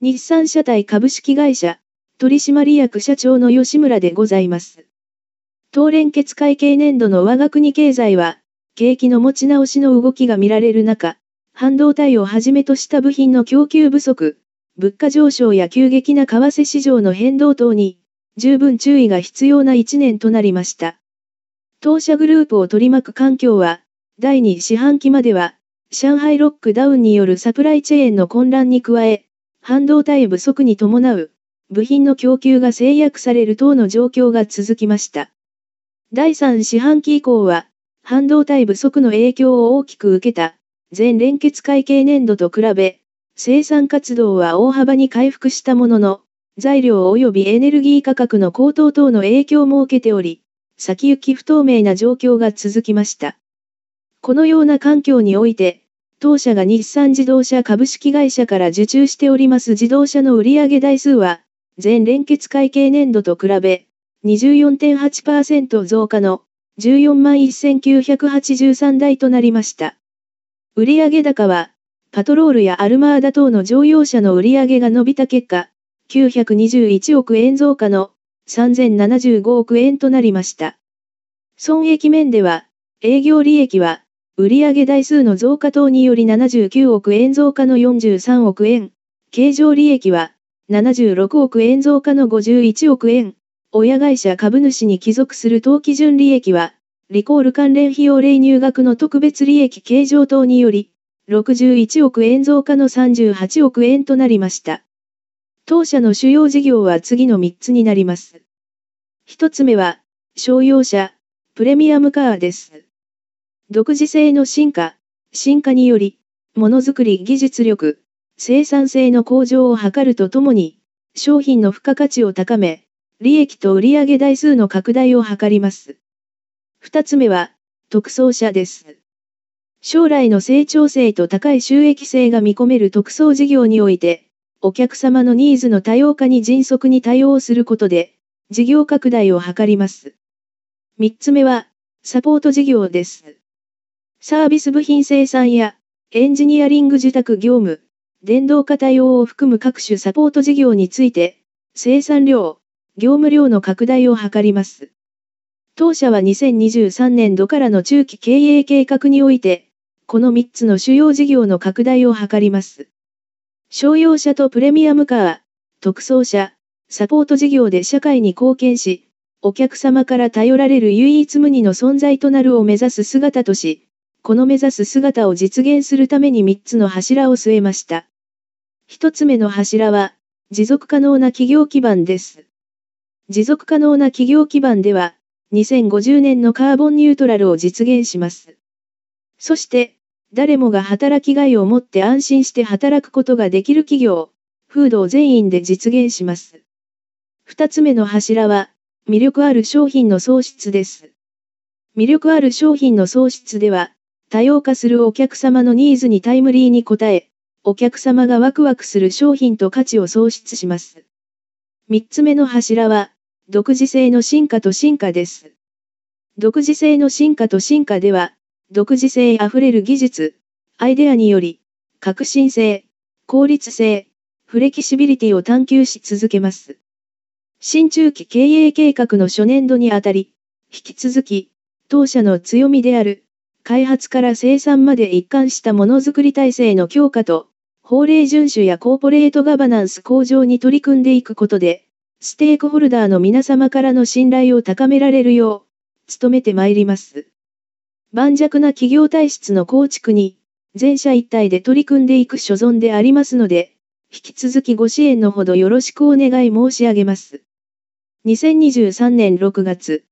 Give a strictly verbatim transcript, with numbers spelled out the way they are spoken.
日産車体株式会社、取締役社長の吉村でございます。当連結会計年度の我が国経済は、景気の持ち直しの動きが見られる中、半導体をはじめとした部品の供給不足、物価上昇や急激な為替市場の変動等に、十分注意が必要な一年となりました。当社グループを取り巻く環境は、だいに四半期までは、上海ロックダウンによるサプライチェーンの混乱に加え、半導体不足に伴う、部品の供給が制約される等の状況が続きました。だいさん四半期以降は、半導体不足の影響を大きく受けた、前連結会計年度と比べ、生産活動は大幅に回復したものの、材料及びエネルギー価格の高騰等の影響も受けており、先行き不透明な状況が続きました。このような環境において、当社が日産自動車株式会社から受注しております自動車の売上台数は、前連結会計年度と比べ、にじゅうよんてんはちパーセント 増加のじゅうよんまんせんきゅうひゃくはちじゅうさんだいとなりました。売上高は、パトロールやアルマーダ等の乗用車の売上が伸びた結果、きゅうひゃくにじゅういちおくえん増加のさんぜんななじゅうごおくえんとなりました。損益面では、営業利益は、売上台数の増加等によりななじゅうきゅうおくえん増加のよんじゅうさんおくえん、経常利益は、ななじゅうろくおくえん増加のごじゅういちおくえん、親会社株主に帰属する当基準利益は、リコール関連費用例入額の特別利益計上等により、ろくじゅういちおくえん増加のさんじゅうはちおくえんとなりました。当社の主要事業は次のみっつになります。ひとつめは、商用車、プレミアムカーです。独自性の進化、進化により、ものづくり技術力、生産性の向上を図るとともに、商品の付加価値を高め、利益と売上台数の拡大を図ります。二つ目は、特装車です。将来の成長性と高い収益性が見込める特装事業において、お客様のニーズの多様化に迅速に対応することで、事業拡大を図ります。三つ目は、サポート事業です。サービス部品生産や、エンジニアリング受託業務、電動化対応を含む各種サポート事業について、生産量、業務量の拡大を図ります。当社はにせんにじゅうさんねんどからの中期経営計画において、このみっつの主要事業の拡大を図ります。商用車とプレミアムカー、特装車、サポート事業で社会に貢献し、お客様から頼られる唯一無二の存在となるを目指す姿とし、この目指す姿を実現するためにみっつの柱を据えました。ひとつめの柱は、持続可能な企業基盤です。持続可能な企業基盤では、にせんごじゅうねんのカーボンニュートラルを実現します。そして、誰もが働きがいを持って安心して働くことができる企業、風土を全員で実現します。二つ目の柱は、魅力ある商品の創出です。魅力ある商品の創出では、多様化するお客様のニーズにタイムリーに応え、お客様がワクワクする商品と価値を創出します。三つ目の柱は、独自性の進化と進化です。独自性の進化と進化では、独自性あふれる技術、アイデアにより、革新性、効率性、フレキシビリティを探求し続けます。新中期経営計画の初年度にあたり、引き続き、当社の強みである、開発から生産まで一貫したものづくり体制の強化と、法令遵守やコーポレートガバナンス向上に取り組んでいくことで、ステークホルダーの皆様からの信頼を高められるよう、努めてまいります。盤石な企業体質の構築に、全社一体で取り組んでいく所存でありますので、引き続きご支援のほどよろしくお願い申し上げます。にせんにじゅうさんねんろくがつ、